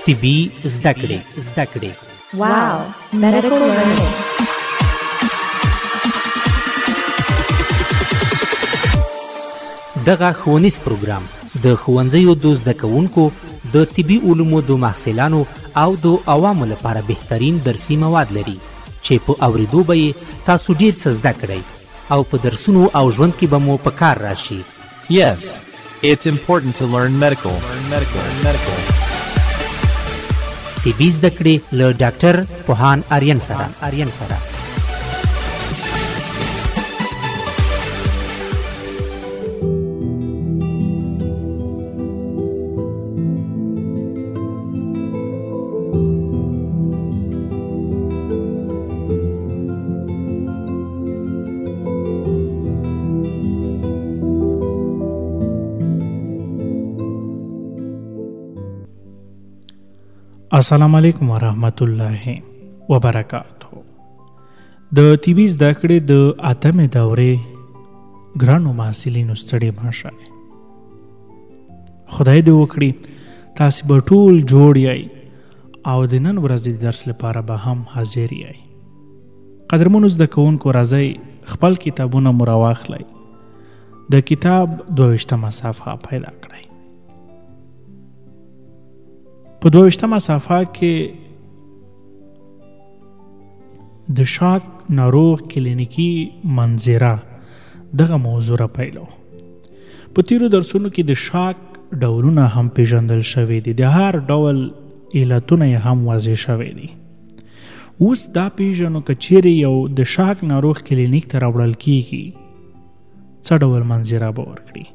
طبي زده کړې. واو medical learning. دغه ښوونیز پروګرام د ښوونځیو د زده کوونکو د طبي علومو د محصلانو او د عوامو لپاره بهترین درسي مواد لري چې په اوریدو به یې تاسو ډیر څه زده کړئ او په درسونو او ژوند کې به مو په کار راشي. Yes, it's important to learn medical. طبي زده کړې له ډاکټر پوهان آریان سره. السلام علیکم ورحمت الله وبرکاته. د طبي زده کړې د اتمې دورې ګرانو محصلینو ستړي ماشه. خدای دې وکړي تاسو به ټول جوړ یای او د نن ورځې د درس لپاره به هم حاضر یای. قدرمنو زده کوونکو راځئ خپل کتابونه مو راواخلئ. د کتاب 22مه صفحه پیدا کړئ. په 22مه صفحه کې د شاک ناروغ کلینیکی منظره دغه موضوع را پیلو. په تیرو درسونو کې د شاک ډولونه هم پیژندل شوي دي، د هر ډول علتونه هم واضح شوي دي. اوس دا پیژنو که چیرې یو د شاک ناروغ کلینیک ته راوړل کیږي څه ډول منظره به ورکړي.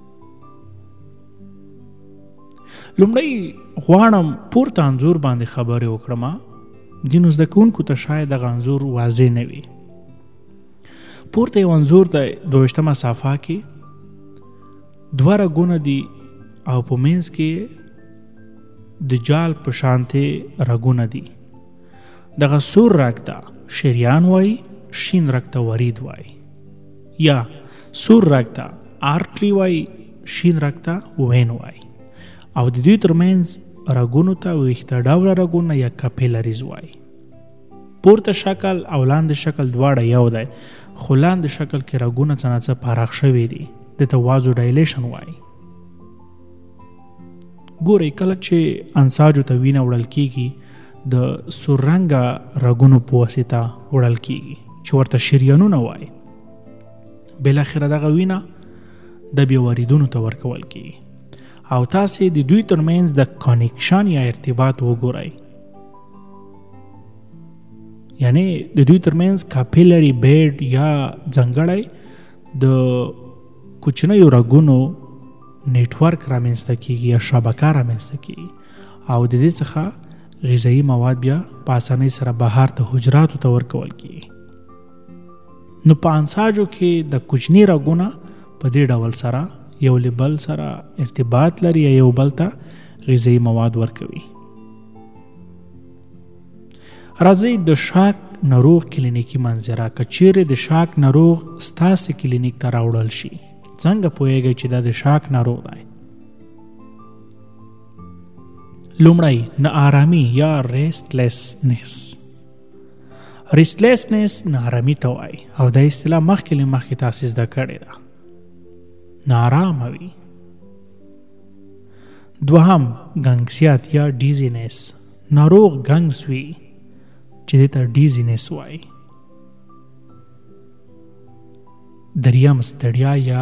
لومړی غواړم پورته انځور باندې خبرې وکړم. ځینو زده کوونکو ته شاید دغه انځور واضح نه وي. پورته یو انځور دی 22مه صفحه کې، دوه رګونه دي او په منځ کې د جال په شانتې رګونه دي. دغه سور رګ ته شریان وایي، شین رګ ته ورید وایي، یا سور رګ ته آرټري وایي، شین رګ ته وین وایي، او د دوی ترمنځ رګونو ته ویښته ډوله رګونه یا کاپیلریز وایي. پورته شکل او لاندې شکل دواړه یو دی، خو لاندې شکل کې رګونه څه نه څه پراخ شوي دي، دته وازو ډایلیشن وایي. ګورئ کله چې انساجو ته وینه وړل کیږي د سور رنګه رګونو په واسطه وړل کیږي چې ورته شریانونه وایي. بالاخره دغه وینه د بیا وریدونو ته ورکول کیږي او تاسې د دوی ترمنځ د کانیکشن یا ارتباط وګورئ. یعنی د دوی ترمنځ کاپیلری بیډ یا ځانګړی د کوچنیو رګونو نیټورک رامنځته کیږي یا شبکه رامنځته کیږي او د دې څخه غذایي مواد بیا په اسانۍ سره بهر د حجراتو ته ورکول کیږي. نو په انساجو کې د کوچني رګونه په دې ډول سره یو له بل سره ارتباط لري یا یو بل ته غذایي مواد ورکوي. راځئ د شاک ناروغ کلینیکی منظره. که چیرې د شاک ناروغ ستاسې کلینیک ته راوړل شي څنګه پوهیږئ چې دا د شاک ناروغ دی؟ لومړی ناآرامي یا ریسټلیسنس ناآرامي ته وایي او دا اصطلاح مخکې تاسې زده کړې ده. نارامه وي. دوهم ګنګسیات یا ډیزینس، ناروغ ګنګس وي چې دې ته ډیزینس وایي. دریم ستړیا یا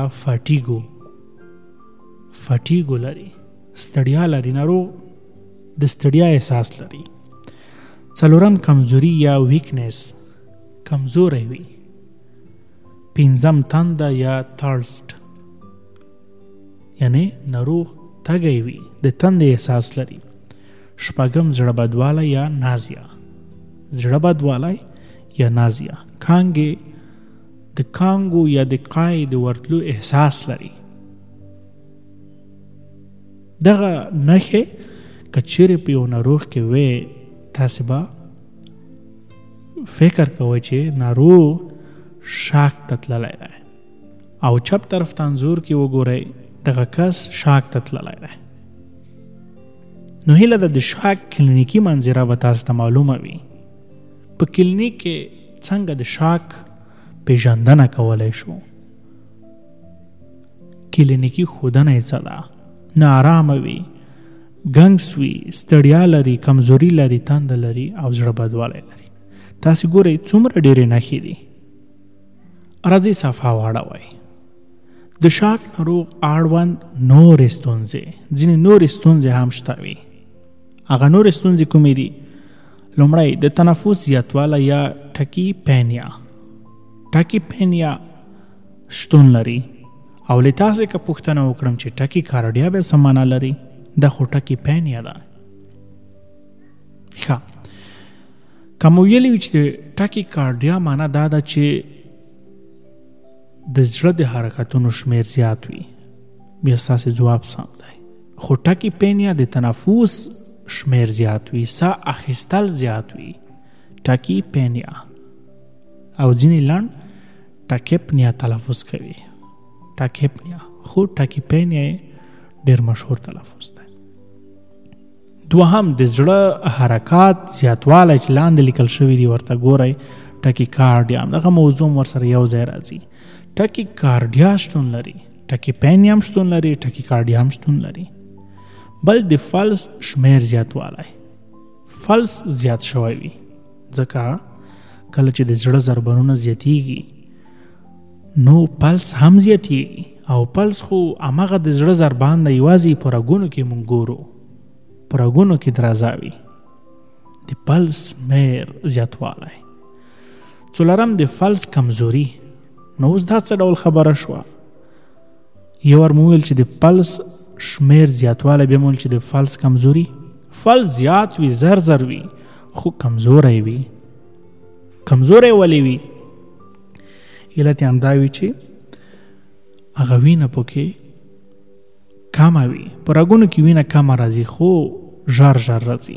فاټیګو لري، ستړیا لري، ناروغ د ستړیا احساس لري. څلورم کمزوري یا ویکنس، کمزوری وي. پنځم تنده یا تھرسټ، یعنی ناروغ تږی وي، د تندې احساس لري. شپږم زړه بدوالی یا نازیه، کانګې د کانګو یا د قای د ورتلو احساس لري. دغه نښې که چیرې په یو ناروغ کې وې تاسې به فکر کوئ چې ناروغ شاک ته تللی دی او چپ طرف ته انځور کې وګورئ دغه کس شاک ته تللی دی. نو هیله ده د شاک کلینیکي منظره به تاسو ته معلومه وي. په کلینیک کې څنګه د شاک پیژندنه کولی شو. کلینیکي ښودنه یې څه ده؟ ناارامه وي، ګنګس وي، ستړیا لري، کمزوري لري، تنده لري او زړه بدوالی لري. تاسې ګورئ څومره ډېرې نښې دي. راځئ صفحه واړوئ. د شاک ناروغ اړوند نورې ستونزې، ځینې نورې ستونزې هم شته وي. هغه نورې ستونزې کومې دي؟ لومړی د تنفس زیاتوالی یا ټکیپینیا. ټکیپینیا شتون لري او له تاسې که پوښتنه وکړم چې ټکی کارډیا بیا څه معنا لري؟ دا خو ټکیپینیا ده. ښه، که مو ویلي وي چې د ټکی کارډیا معنا دا ده چې د زړه د حرکتونو شمیر زیات وي، بیا ستاسې ځواب سم دی. خو ټکیپینیا د تنفس شمیر زیات وي، ساه اخیستل زیات وي، ټکیپینیا. او ځینې لنډ ټکیپنیا تلفظ کوي، ټکیپنیا، خو ټکیپینیا ډېر مشهور تلفظ دی. دوهم د زړه حرکات زیاتوالی چې لاندې لیکل شوي دي ورته ګورئ، ټکیکارډیا. دغه موضوع ورسره یو ځای راځي. ټکیکارډیا شتون لري، ټکیپینیا هم شتون لري، ټکیکارډیا هم شتون لري. بل د فلس شمیر زیاتوالی، فلس زیات شوی وي، ځکه کله چې د زړه ضربانونه زیاتیږي نو پلس هم زیاتیږي. او پلس خو همغه د زړه ضربان نه یوازې په رګونو کې مونږ ګورو، په رګونو کې درازا وي. د پلس شمیر زیاتوالی. څلورم د فلس کمزوري. نو اوس دا څه ډول خبره شوه؟ یو ور مو ویل چې د پلس شمیر زیاتوالی، بیا مو ویل چې د فلس کمزوري. فلس زیات وي، زر زر وي، خو کمزوری وي. کمزوری ولی وي؟ علت یې همدا وي چې هغه وینه پکې کمه وي. په رګونو کې وینه کمه راځي خو ژر ژر راځي.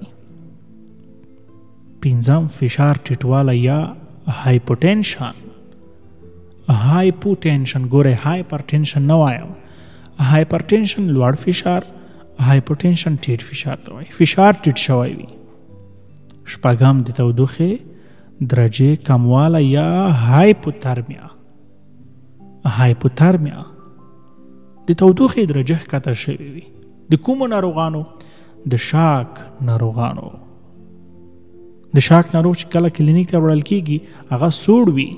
پنځم فشار ټیټوالی یا هایپوټینشن. هایپوټینشن، ګورئ هایپرټینشن نه وایم، هایپرټینشن لوړ فشار، هایپوټینشن ټیټ فشار ته وایي. فشار ټیټ شوی وي. شپږم د تودوخې درجې کموالی یا هایپوترمیا. هایپوترمیا د تودوخې درجه ښکته شوې وي. د کومو ناروغانو؟ د شاک ناروغانو. د شاک ناروغ چې کله کلینیک ته وړل کېږي هغه سوړ وي،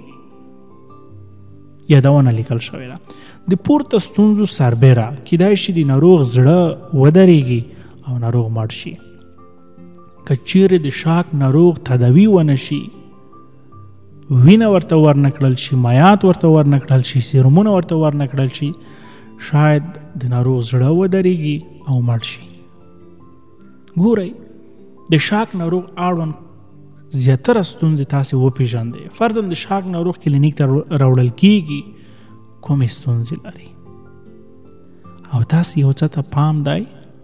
یادونه لیکل شوې ده. د پورته ستونزو سربیره کیدای شي د ناروغ زړه ودرېږي او ناروغ مړ شي. که چیرې د شاک ناروغ تداوي ونه شي، وینه ورته ورنکړل شي، مایات ورته ورنکړل شي، سیرومونه ورته ورنکړل شي، شاید د ناروغ زړه ودرېږي او مړ شي. ګورئ د شاک ناروغ اړوند زیاتره ستونزې تاسې وپېژندئ. فرضاً د شاک ناروغ کلینیک ته راوړل کېږي، کومې ستونزې لري؟ او تاسې یو څه ته پام دی،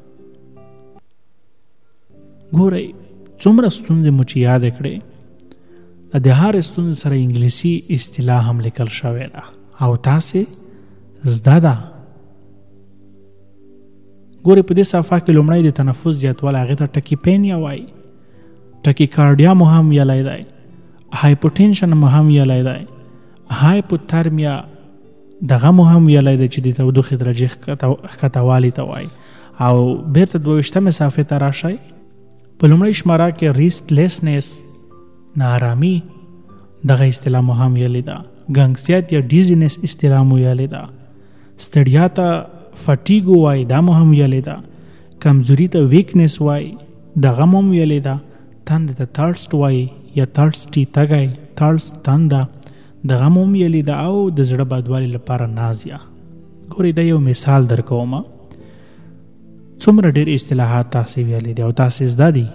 ګورئ څومره ستونزې مو چې یاد کړې، د هر ستونزې سره انګلیسي اصطلاح هم لیکل شوې ده او تاسې زده ده. ګورئ په دې صفحه کې لومړی د تنفس زیاتوالی، هغې ته ټکیپینیا وایي. ټکیکارډیا مو هم ویلی دی، هایپوټینشن مو هم ویلی دی، هایپوترمیا دغه مو هم ویلی دی چې د تودوخې درجې ښکتهوالي ته وایي. او بیرته 22مې صفحې ته راشئ. په لومړۍ شماره کې ریسټلیسنس، ناارامي، دغه اصطلاح مو هم ویلې ده. ګنګسیت یا ډیزینس اصطلاح مو ویلې ده. ستړیا ته فټیګو وایي، دا مو هم ویلې ده. کمزوري ته ویکنس وایي، دغه مو هم ویلې ده. تند ته ترسټ وایي یا ترسټي، تږی، ترسټ، تنده، دغه مو هم ویلې ده. او د زړه بدوالي لپاره نازیا. ګورئ دا یو مثال در کومه، څومره ډېر اصطلاحات تاسې ویلې دي او تاسې زده دي.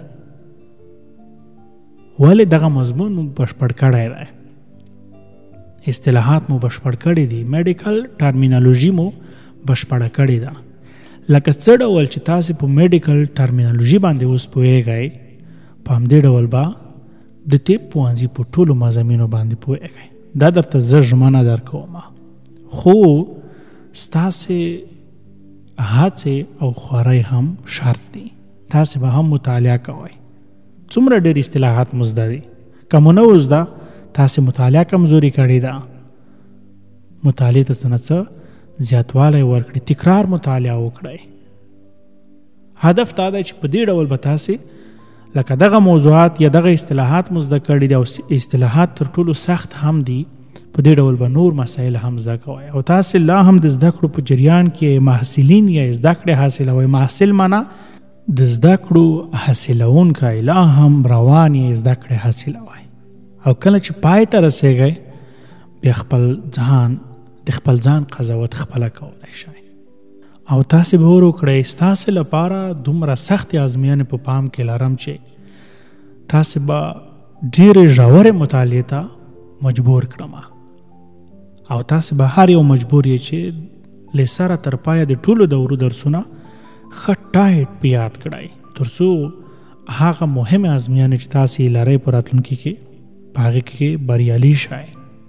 ولې دغه مضمون مو بشپړ کړی دی، اصطلاحات مو بشپړ کړی دي، میډیکل ټرمینالوژي مو بشپړه کړې ده. لکه څه ډول چې تاسې په میډیکل ټرمینالوژي باندې اوس پوهیږئ، په همدې ډول به د طب پوهنځي په ټولو مضامینو باندې پوهیږئ. دا درته زه ژمنه درکوم، خو ستاسې هڅې او خوارۍ هم شرط دي. تاسې به هم مطالعه کوئ. څومره ډېر اصطلاحات مو زده دي، که مو نه و زده تاسې مطالعه کمزوري کړې ده. مطالعې ته څه نه څه زیاتوالی ورکړئ، تکرار مطالعه وکړئ. هدف دا دی چې په دې ډول به تاسې لکه دغه موضوعات یا دغه اصطلاحات مو زده کړي دي او اصطلاحات تر ټولو سخت هم دي، په دې ډول به نور مسایل هم زده کوئ او تاسې لا هم د زده کړو په جریان کې محصلین یا زده کړې حاصلوئ. محصل معنا د زده کړو حاصلونکی، لا هم روان یې زده کړې حاصلوئ او کله چې پای ته رسیږئ بیا د خپل ځان قضاوت خپله کولی شئ او تاسې به ور وکړئ ستاسې لپاره دومره سختې ازموینې په پام کې لرم چې تاسې به ډېرې ژورې مطالعې ته مجبور کړم او تاسې به هر یو مجبور یې چې له سره تر پایه د ټولو دورو درسونه ښه ټایټ په یاد کړئ تر څو هغه مهمې ازموینې چې تاسې یې لرئ په راتلونکي کې په هغې کې بریالي شئ.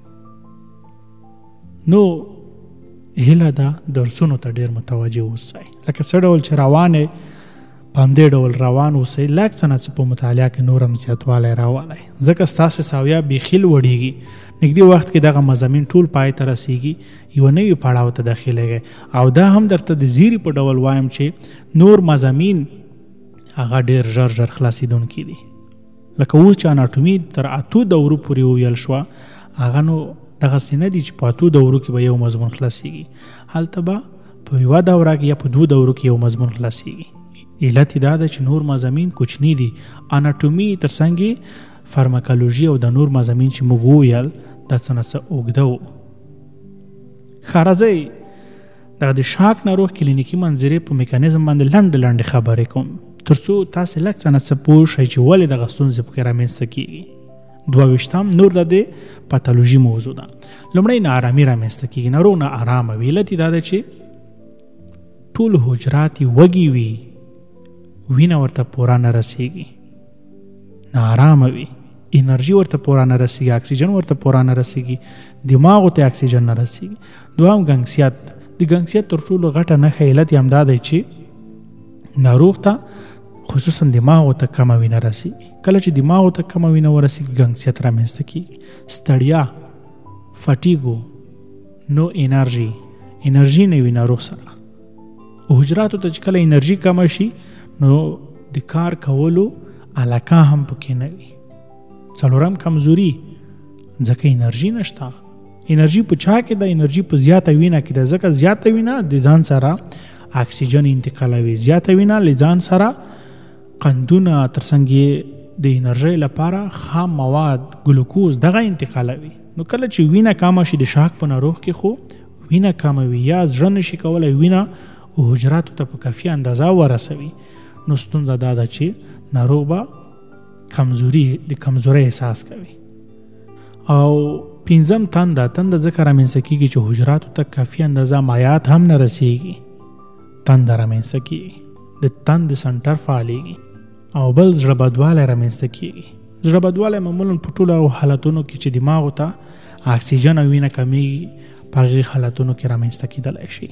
نو هیله ده درسونو ته ډېر متوجه اوسئ، لکه څه ډول چې روانې په همدې ډول روان اوسئ. لږ څه نه څه په مطالعه کې نور هم زیاتوالی راولئ، ځکه ستاسې ساویه بیخي لوړېږي. نږدې وخت کې دغه مضامین ټول پای ته رسیږي، یوه نوي پړاو ته داخلېږئ او دا هم درته د زیري په ډول وایم چې نور مضامین هغه ډېر ژر ژر خلاصېدونکي دي. لکه اوس چې اناټومي تر 8 دورو پورې وویل شوه، هغه نو دغسې نه دي چې په 8 دورو کې به یو مضمون خلاصېږي، هلته به په یوه دوره کې یا په 2 دورو کې یو مضمون خلاصېږي. علت دا ده چې نور مضامین کوچني دي. اناټومي تر څنګ فارماکولوژي او د نور مضامین چې موږ وویل دا څه نه څه اوږده و. ښه راځئ دغه د شاک ناروغ کلینیکي منظرې په میکانیزم باندې لنډې خبرې کوم تر څو تاسې لږ څه نه څه پوه شئ چې ولې دغه ستونزې پکې رامنځته کېږي. 22 نور د دې پاتولوژي موضوع ده. لومړی ناارامي رامنځته کېږي، ناروغ نه ارامه وي. علت یې دا ده چې ټول حجرات یې وږي وي، وینه ورته پوره نه رسیږي، ناارامه وي، انرژي ورته پوره نه رسیږي، اکسیجن ورته پوره نه رسیږي، دماغو ته اکسیجن نه رسیږي. دوهم ګنګسیت. د ګنګسیت تر ټولو غټه نښه علت یې همدا دی چې ناروغ ته خصوصا دماغو ته کمه وینه رسیږي. کله چې دماغو ته کمه وینه ورسیږي ګنګسیت رامنځته کېږي. ستړیا، فټیګو، نو انرژي نه وي ناروغ سره. حجراتو ته چې کله انرژي کمه شي نو د کار کولو علاقه هم پکې نه وي. څلورم کمزوري، ځکه انرژي نشته. انرژي په چا کې ده؟ انرژي په زیاته وینه کې ده، ځکه زیاته وینه د ځان سره اکسیجن انتقالوي، زیاته وینه له ځان سره قندونه ترڅنګ د انرژي لپاره خام مواد ګلوکوز دغه انتقالوي. نو کله چې وینه کمه شي د شاک په ناروغ کې خو وینه کمه وي یا زړه نشي کولی وینه حجراتو ته په کافي اندازه ورسوي، نو ستونزه دا ده چې ناروغ به د کمزورۍ احساس کوي. او پنځم تنده ځکه رامنځته کېږي چې حجراتو ته کافي اندازه مایعات هم نه رسیږي، تنده رامنځته کېږي، د تندې سنټر فعالېږي. او بل زړه بدوالی رامنځته کېږي. زړه بدوالی معمولا په ټولو حالتونو کې چې دماغو ته اکسیجن او وینه کمیږي په هغې حالتونو کې رامنځته کېدلی شي.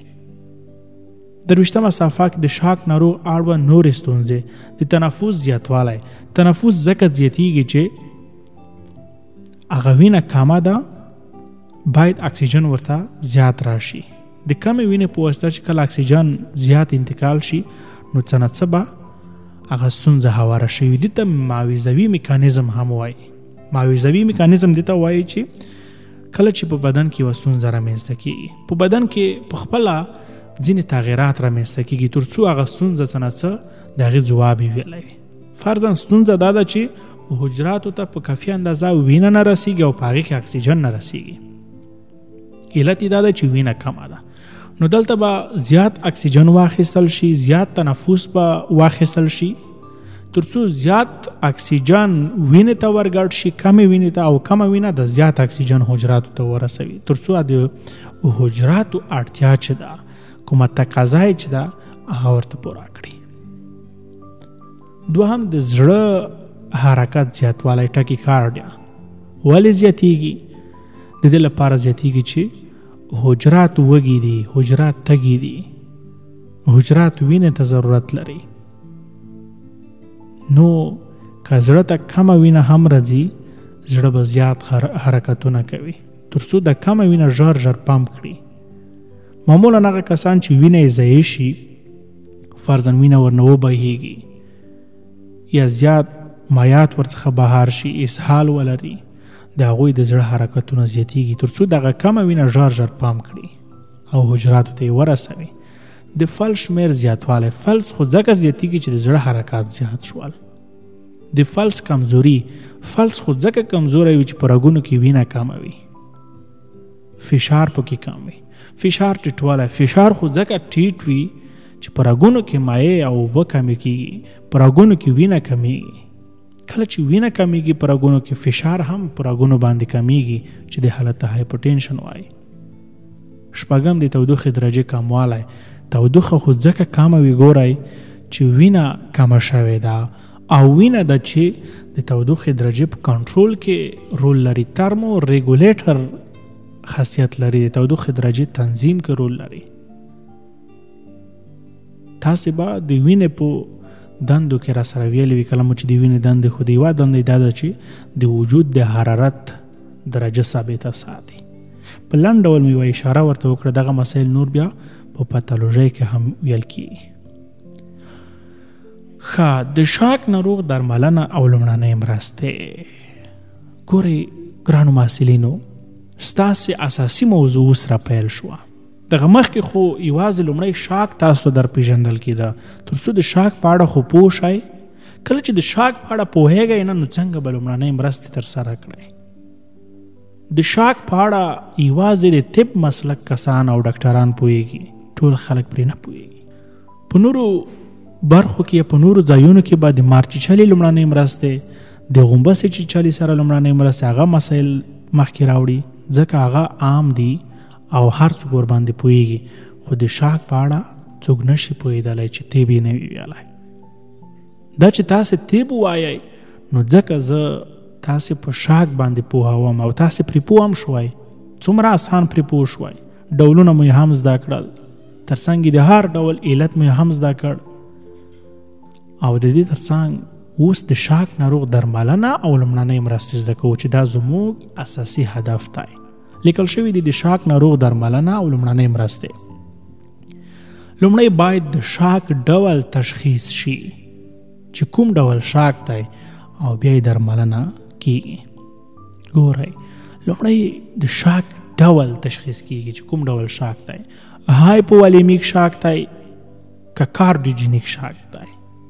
23مه صفحه کې د شاک ناروغ اړوند نورې ستونزې. د تنفس زیاتوالی. تنفس ځکه زیاتېږي چې هغه وینه کمه ده، باید اکسیجن ورته زیات راشي. د کمې وینې په واسطه چې کله اکسیجن زیات انتقال شي نو څه نه څه به هغه ستونزه هواره شوي. دې ته معاوضوي میکانیزم هم وایي. معاوضوي میکانیزم دې ته وایي چې کله چې په بدن کې یوه ستونزه رامنځته کېږي، په بدن کې په خپله ځینې تغیرات رامنځته کېږي تر څو هغه ستونزه څه نه څه د هغې ځواب یې ویلی وي. فرضاً ستونزه دا ده چې حجراتو ته په کافي اندازه وینه نه رسیږي او په هغې کې اکسیجن نه رسیږي. علت یې دا ده چې وینه کمه ده. نو دلته به زیات اکسیجن واخیستل شي، زیات تنفس به واخیستل شي تر څو زیات اکسیجن وینې ته ورګډ شي، کمې وینې ته، او کمه وینه د زیات اکسیجن حجراتو ته ورسوي تر څو د حجراتو اړتیا چې ده، کومه تقاضا چې ده، هغه ورته پوره کړي. دوهم د زړه حرکت زیاتوالی، ټاکیکارډیا. ولې زیاتېږي؟ د دې لپاره زیاتېږي چې حجرات وږي دي، حجرات تږي دي، حجرات وینې ته ضرورت لري. نو که زړه ته کمه وینه هم راځي زړه به زیات حرکتونه کوي تر څو د کمه وینه ژر ژر پمپ کړي. معمولا هغه کسان چې وینه یې ضایع شي فرضاً وینه ورنه وبهیږي یا زیات مایات ورڅخه بهر شي اسهال ولري د هغوی د زړه حرکتونه زیاتیږي تر څو دغه کمه وینه ژر ژر پمپ کړي او حجراتو ته یې ورسوي. د فلس شمېر زیاتوالی فلس خو ځکه زیاتیږي چې د زړه حرکات زیات شول. د فلس کمزوري فلس خو ځکه کمزوری وي چې په رګونو کې وینه کمه وي فشار پکې کم وي. فشار ټیټوالی فشار خو ځکه ټیټ وي چې په رګونو کې مایع او اوبه کمې کېږي په رګونو کې وینه کمیږي. کله چې وینه کمیږي په رګونو کې فشار هم په رګونو باندې کمیږي چې د حالت ته هایپرټینشن وایي. شپږم د تودوخې درجې کموالی تودوخه خو ځکه کمه وي ګورئ چې وینه کمه شوې ده او وینه ده چې د تودوخې درجې په کنټرول کې رول لري. ترمو ریګولیټر خاصیت لري د تودوخې درجې تنظیم کې رول لري. تاسې به د وینې په دندو کې را سره ویلې وي کله مو چې د وینې دندې خو د یوه دندې دا ده چې د وجود د حرارت درجه ثابته ساتي. په لنډ ډول مې یوه اشاره ورته وکړه. دغه مسایل نور بیا په پاتولوژۍ کې هم ویل کېږي. ښه د شاک ناروغ درملنه او لومړنۍ مرستې. ګورئ ګرانو محصلینو ستاسې اساسي موضوع اوس را پیل شوه. دغه مخکې خو یوازې لومړی شاک تاسو در پیژندل کېده تر څو د شاک په اړه خو پوه شئ. کله چې د شاک په اړه پوهیږئ نه نو څنګه به لومړنۍ مرستې ترسره کړئ. د شاک په اړه یوازې د طب مسلک کسان او ډاکټران پوهیږي ټول خلک پرې نه پوهیږي. په نورو برخو کې په نورو ځایونو کې به د مارچیچلي لومړنۍ مرستې د غومبسې چیچلي سره لومړنۍ مرستې هغه مسایل مخکې راوړي ځکه هغه عام دي او هر څوک ورباندې پوهیږي. خو د شاک په اړه څوک نشي پوهېدلی چې طب یې نه وي ویلی. دا چې تاسې طب ووایئ نو ځکه زه تاسې په شاک باندې پوهوم او تاسې پرې پوه هم شوئ. څومره اسان پرې پوه شوئ. ډولونه مو هم زده کړل تر څنګ د هر ډول علت مو هم زده کړ او د دې تر څنګ اوس د شاک ناروغ درملنه او لومړنۍ مرستې زده کوو چې دا زموږ اساسي هدف دی. لیکل شوي دي د شاک ناروغ درملنه او لومړنۍ مرستې. لومړی باید د شاک ډول تشخیص شي چې کوم ډول شاک دی او بیا یې درملنه کیږي. ګورئ لومړی د شاک ډول تشخیص کیږي چې کوم ډول شاک دی. هایپووالیمیک شاک دی که کارډیوجینیک شاک دی.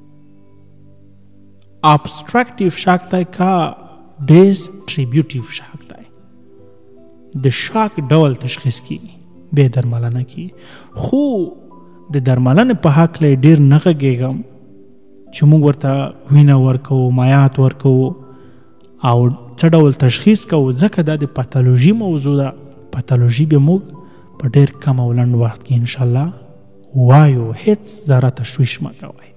ابسترکټیو شاک دی که ډیسټریبیوټیو شاک دی. د شاک ډول تشخیص کیږي بیا درملنه کیږي. خو د درملنې په هکله ډیر نه غږیږم چې موږ ورته وینه ورکوو مایعات ورکوو او څه ډول تشخیص کوو ځکه دا د پاتولوژي موضوع ده. پاتولوژي به موږ په ډیر کم او لنډ وخت کې انشاءالله وایو. هیڅ ذره تشویش مه کوئ.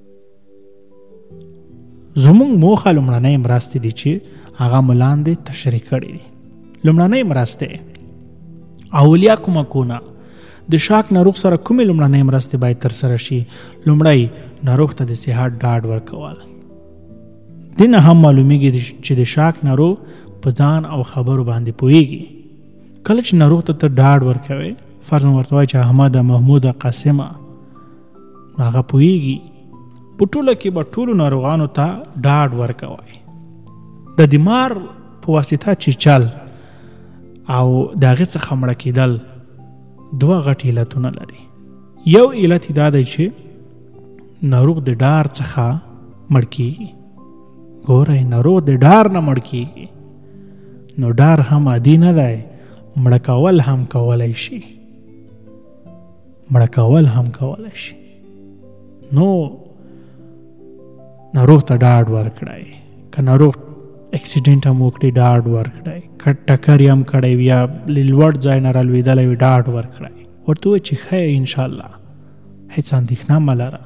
زموږ موخه لومړنۍ مرستې دي چې هغه مو لاندې تشریح کړي دي. لومړنۍ مرستې اولیا کومکونه د شاک ناروغ سره کومې لومړنۍ مرستې باید ترسره شي. لومړی ناروغ ته د صحت ډاډ ورکول. دې نه هم معلومیږي چې د شاک ناروغ په ځان او خبرو باندې پوهیږي. کله چې ناروغ ته ډاډ ورکوي فرض ورته وایي چې احمد محمود قاسمه هغه پوهیږي. په ټوله کې به ټولو ناروغانو ته ډاډ ورکوي. د دماغ په واسطه چیچل او د هغې څخه مړه کېدل دوه غټ علتونه لري. یو علت دا دی چې ناروغ د ډار څخه مړ کېږي. ګورئ ناروغ د ډار نه مړ کېږي نو ډار هم عادي نه دی. مړه کول هم کولی شي. مړه کول هم کولی شي. نو ناروغ ته ډاډ ورکړئ. که ناروغ اکسیډنټ هم وکړي ډاډ ورکړئ. که ټکر یې هم کړی وي یا لوړ ځای نه رالوېدلی وي ډاډ ورکړئ. ورته ووایئ چې ښه یې انشاءالله هېڅ اندېښنه مه لره.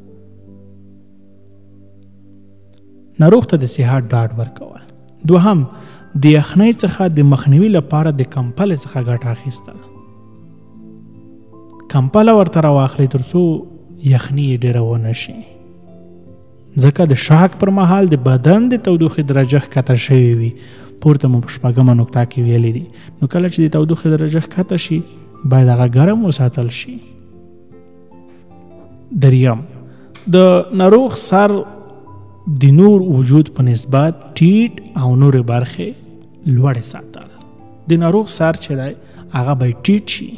ناروغ ته د صحت ډاډ ورکول. دوهم د یخنۍ څخه د مخنیوي لپاره د کمپلې څخه ګټه اخیستل. کمپله ورته راواخلئ تر څو یخني یې ډېره ونه شي. ځکه د شاک پر مهال د بدن د تودوخې درجه ښکته شوې وي. پورته مو په 8مه نقطه کې ویلې دي. نو کله چې د تودوخې درجه ښکته شي باید هغه ګرم وساتل شي. 3 د ناروغ سر د نور وجود په نسبت ټیټ او نور برخې لوړې ساتل. د ناروغ سر چې دی هغه باید ټیټ شي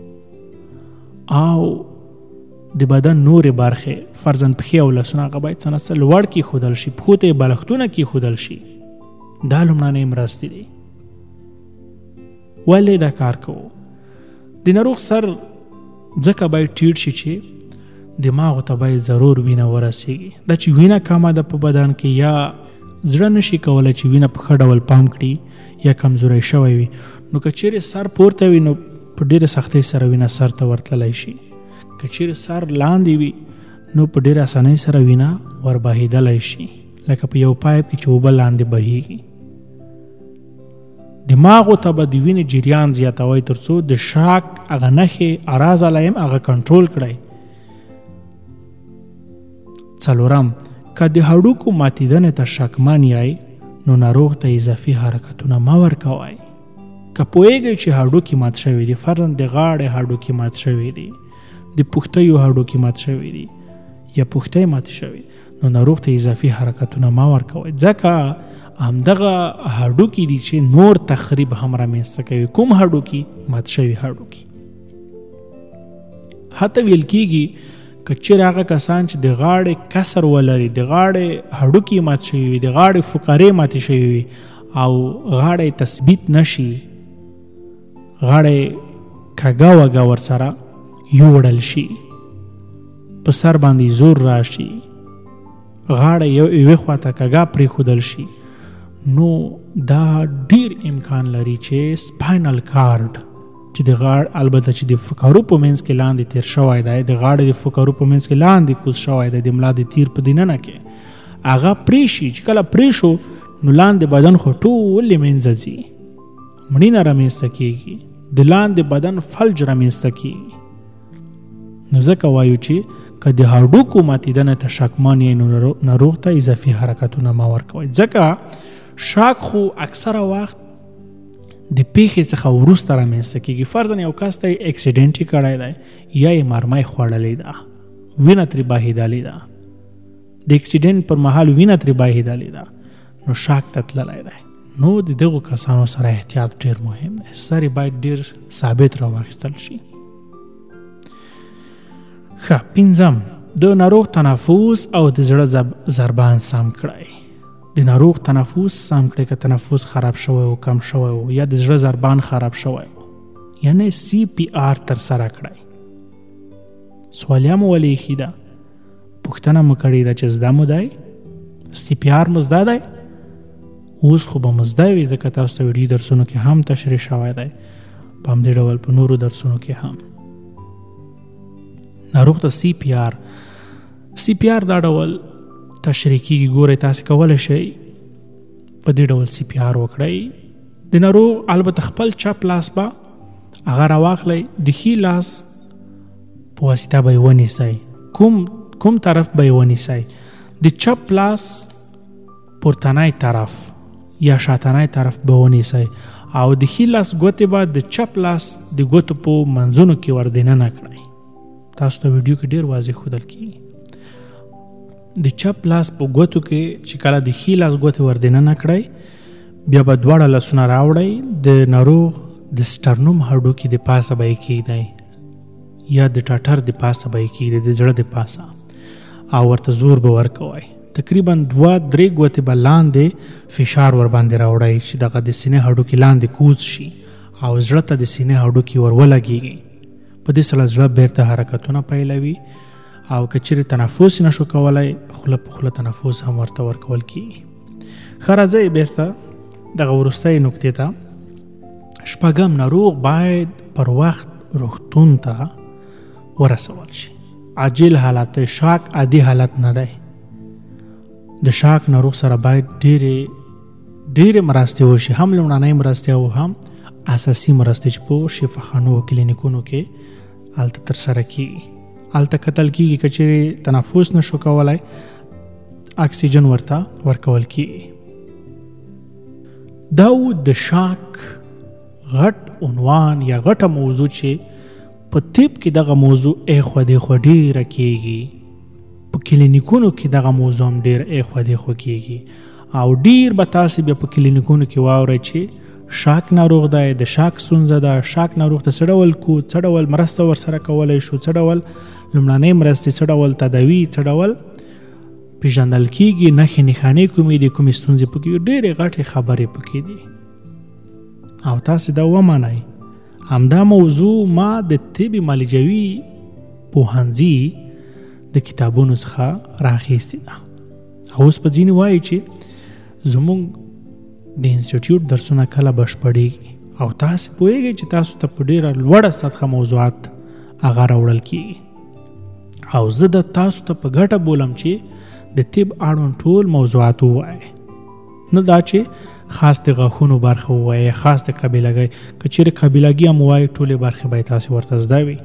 او د بدن نور برخې فرضاً پښې او لاسونه هغه باید څه نسل لوړ کېښودل شي، پښو ته یې بالښتونه کېښودل شي. دا لومړنۍ مرستې دي. ولې دا کار کوو؟ د ناروغ سر ځکه باید ټیټ شي چې دماغو ته باید ضرور وینه ورسیږي. دا چې وینه کمه ده په بدن کې یا زړه نشي کولی چې وینه په ښه ډول پمپ کړي یا کمزوری شوی وي، نو که چیرې سر پورته وي نو په ډېره سختۍ سره وینه سر ته ورتللی شي. که چیرې سر لاندې وي نو په ډېره اسانۍ سره وینه وربهېدلی شي، لکه په یو پایپ کې چې اوبه لاندې بهیږي. دماغو ته به د وینې جریان زیاتوئ تر څو د شاک هغه نښې اراز علایم هغه کنټرول کړئ. 4 که د هډوکو ماتیدنې ته شکمن یای نو ناروغ ته اضافي حرکتونه مه ورکوئ. که پوهیږئ چې هډوکي مات شوي دي، فرضاً د غاړې هډوکي مات شوي دي، د پښتیو هډوکي مات شوي دي یا پښتۍ ماتې شوي، نو ناروغ ته اضافي حرکتونه مه ورکوئ، ځکه همدغه هډوکي دي چې نور تخریب هم رامنځته کوي. کوم هډوکي؟ مات شوي هډوکي. حتی ویل کېږي که چیرې هغه کسان چې د غاړې کسر ولري، د غاړې هډوکي مات شوي وي، د غاړې فقرې ماتې شوي وي او غاړې تثبیت نشي، غاړې کږه وږه ورسره یوړل شي، په سر باندې زور راشي، غاړه یوې خواته کږه پرېښودل شي، نو دا ډیر امکان لري چې سپاینل کارډ چې د غاړې البته چې د فقرو په منځ کې لاندې تیر شوی دی، د غاړې د فقرو په منځ کې لاندې کوز شوی دی، د ملا د تیر په دننه کې هغه پرې شي. چې کله پرې شو نو لاندې بدن خو ټول له منځه ځي، مړینه رامنځته کېږي، د لاندې بدن فلج رامنځته کېږي. نو ځکه وایو چې که د هډوکو ماتیدنې ته شکمن یې نو ناروغ ته اضافي حرکتونه مه ورکوئ، ځکه شاک خو اکثره وخت د پیښې څخه وروسته رامنځته کېږي. فرضاً یو کس ته یې اکسیډنټ یې کړی دی یا یې مرمۍ خوړلې ده، وینه ترې بهېدلې ده، د اکسیډنټ پر مهال وینه ترې بهېدلې ده، نو شاک ته تللی دی. نو د دغو کسانو سره احتیاط ډېر مهم دی. سر یې باید ډېر ثابت راواخیستل شي. ښه. 5 د ناروغ تنفس او د زړه ضربان سم کړئ. د ناروغ تنفس سم کړئ. که تنفس خراب شوی او کم شوی او یا د زړه ضربان خراب شوی یعنی CPR ترسره کړئ. سوالیا مو ولې ایښې ده؟ پوښتنه مو کړې ده چې زده مو دی؟ CPR مو زده دی؟ اوس خو به مو زده وي، ځکه تاسو ته ویډیو درسونو کې هم تشریح شوی دی، په همدې ډول په نورو درسونو کې هم. ناروغ ته CPR دا ډول تشریح کېږي. ګورئ تاسې کولی شئ په دې ډول CPR وکړئ. د ناروغ البته خپل چپ لاس به هغه راواخلئ، د ښي لاس په واسطه به یې ونیسئ. کوم طرف به یې ونیسئ؟ د چپ لاس پورتنی طرف یا شاتنی طرف به ونیسئ او د ښي لاس ګوتې به د چپ لاس د ګوتو په منځونو کې ور دننه کړئ. تاسو ته ویډیو کې ډېر واضح ښودل کېږي. د چپ لاس په ګوتو کې چې کله د ښي لاس ګوتې ور دننه کړئ، بیا به دواړه لاسونه راوړئ، د ناروغ د سټرنوم هډوکي د پاسه به یې کېږدئ یا د ټټر د پاسه به یې کېږدئ، د زړه د پاسه، او ورته زور به ورکوئ. تقریبا 2-3 ګوتې به لاندې فشار ور باندې راوړئ چې دغه د سینې هډوکي لاندې کوز شي او زړه ته د سینې هډوکي ور ولګېږي. په دې سره زړه بیرته حرکتونه پیلوي او که چیرې تنفس نشو کولی، خوله په خوله تنفس هم ورته ورکول کېږي. ښه راځئ بیرته دغه وروستۍ نکتې ته. 6 ناروغ باید پر وخت روغتون ته ورسول شي. عاجل حالت شاک عادي حالت نه دی. د شاک ناروغ سره باید ډېرې مرستې وشي، هم لومړنۍ مرستې او هم اساسي مرستې چې په شفاخانو او کلینیکونو کې هلته ترسره کېږي. هلته کتل کېږي که چیرې تنفس نشو کولی، اکسیجن ورته ورکول کیږي. دا د شاک غټ عنوان یا غټه موضوع چې په طب کې دغه موضوع ایخوا دیخوا ډیره کیږي، په کلینیکونو کې دغه موضوع هم ډیر ایخوا دیخوا کیږي، او ډیر به تاسې بیا په کلینیکونو کې واورئ چې شاک ناروغ دی، د شاک ستونزه ده، شاک ناروغ ته څه ډول کو، څه ډول مرسته ورسره کولی شو، څه ډول لومړنۍ مرستې، څه ډول تداوي، څه ډول پیژندل کیږي، نښې نښانې کومې دي، کومې ستونزې پکې، ډېرې غټې خبرې پکې دي. او تاسې دا ومنئ همدا موضوع ما د طب معالجوي پوهنځي د کتابونو څخه راخیستې ده. اوس په ځینې وایي چې زموږ د انسټیټیوټ درسونه کله بشپړېږي، او تاسې پوهېږئ چې تاسو ته په ډېره لوړه سطحه موضوعات هغه راوړل کېږي. او زه د تاسو ته په ګټه بولم چې د طب اړوند ټول موضوعات ووایئ، نه دا چې خاص د غاښونو برخه ووایئ، خاص د قبیلګۍ، که چېرې قبیلګي هم ووایئ ټولې برخې به یې تاسې ورته زده وي.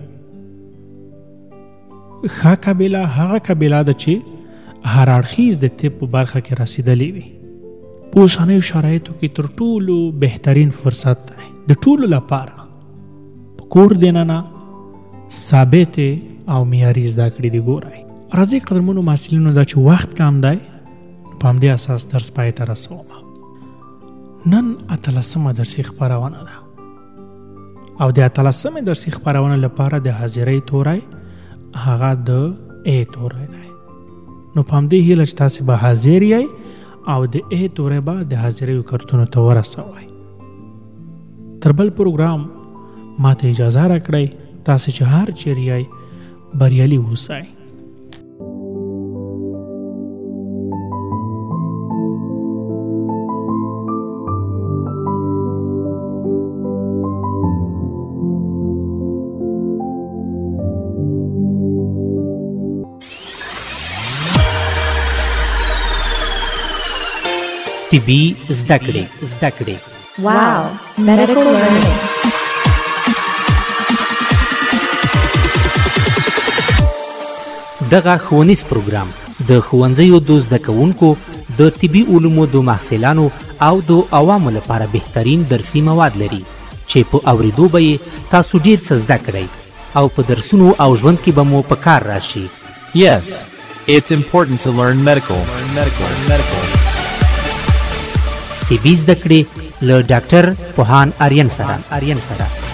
ښه قبیله هغه قبیله ده چې هر اړخیز د طب په برخه کې رسېدلې وي. په اوسنیو شرایطو کې تر ټولو بهترین فرصت دی د ټولو لپاره په کور دننه ثابتې او معیاري زده کړې دي. ګورئ راځئ قدرمنو محصلینو، دا چې وخت کم دی په همدې اساس درس پای ته رسوم. نن 18مه درسي خپرونه ده، او د 18مې درسي خپرونه لپاره د حاضرۍ توری هغه د A توری دی. نو په همدې هیله چې تاسې به حاضر یئ او د A توری به د حاضریو کارتونو ته ورسوئ. تر بل پروګرام ماته اجازه راکړئ، تاسې چې هر چیرې یئ بریالي اوسئ. طبي زده کړې. Wow, medical learning. دغه ښوونیز پروګرام د ښوونځیو د زده کوونکو، د طبي علومو د محصلانو او د عوامو لپاره بهترین درسي مواد لري چې په اوریدو به یې تاسو ډیر څه زده کړئ او په درسونو او ژوند کې به مو په کار راشي. Yes, it's important to learn medical. طبي زده کړې له ډاکټر پوهان آریان سره